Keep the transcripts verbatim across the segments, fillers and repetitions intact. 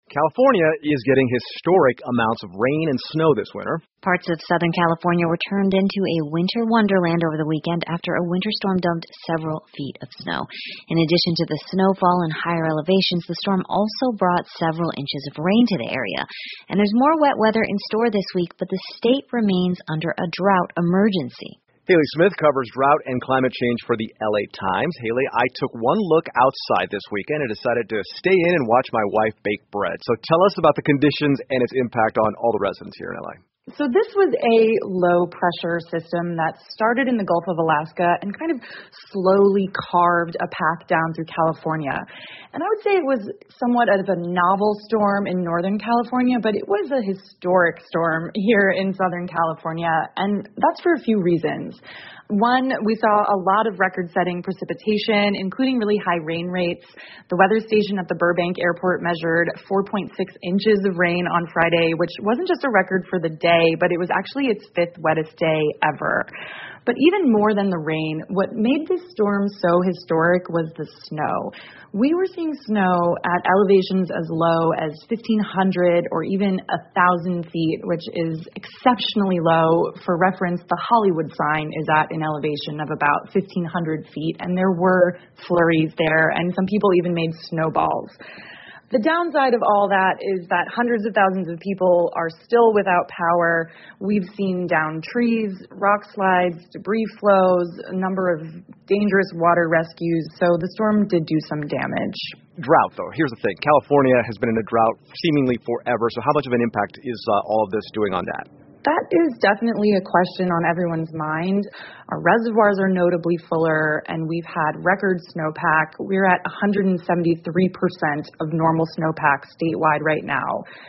California is getting historic amounts of rain and snow this winter. Parts of Southern California were turned into a winter wonderland over the weekend after a winter storm dumped several feet of snow. In addition to the snowfall and higher elevations, the storm also brought several inches of rain to the area. And there's more wet weather in store this week, but the state remains under a drought emergency. Haley Smith covers drought and climate change for the L A Times. Haley, I took one look outside this weekend and decided to stay in and watch my wife bake bread. So tell us about the conditions and its impact on all the residents here in L A. So this was a low-pressure system that started in the Gulf of Alaska and kind of slowly carved a path down through California. And I would say it was somewhat of a novel storm in Northern California, but it was a historic storm here in Southern California, and that's for a few reasons. One, we saw a lot of record-setting precipitation, including really high rain rates. The weather station at the Burbank Airport measured four point six inches of rain on Friday, which wasn't just a record for the day, but it was actually its fifth wettest day ever. But even more than the rain, what made this storm so historic was the snow. We were seeing snow at elevations as low as fifteen hundred or even one thousand feet, which is exceptionally low. For reference, the Hollywood sign is at an elevation of about fifteen hundred feet, and there were flurries there, and some people even made snowballs. The downside of all that is that hundreds of thousands of people are still without power. We've seen downed trees, rock slides, debris flows, a number of dangerous water rescues, so the storm did do some damage. Drought, though. Here's the thing. California has been in a drought seemingly forever, so how much of an impact is uh, all of this doing on that? That is definitely a question on everyone's mind. Our reservoirs are notably fuller, and we've had record snowpack. We're at one hundred seventy-three percent of normal snowpack statewide right now.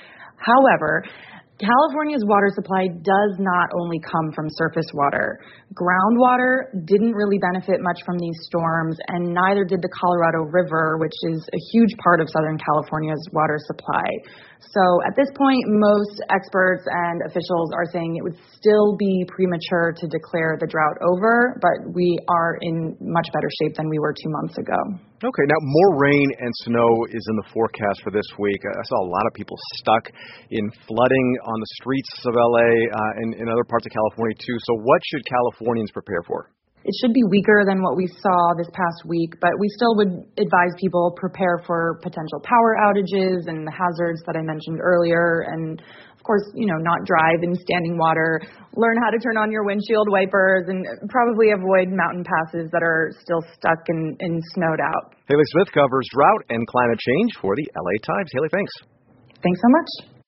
However, California's water supply does not only come from surface water. Groundwater didn't really benefit much from these storms, and neither did the Colorado River, which is a huge part of Southern California's water supply. So at this point, most experts and officials are saying it would still be premature to declare the drought over, but we are in much better shape than we were two months ago. Okay, now more rain and snow is in the forecast for this week. I saw a lot of people stuck in flooding on the streets of L A uh, and in other parts of California too. So what should Californians prepare for? It should be weaker than what we saw this past week, but we still would advise people prepare for potential power outages and the hazards that I mentioned earlier. And of course, you know, not drive in standing water, learn how to turn on your windshield wipers, and probably avoid mountain passes that are still stuck and, and snowed out. Haley Smith covers drought and climate change for the L A Times. Haley, thanks. Thanks so much.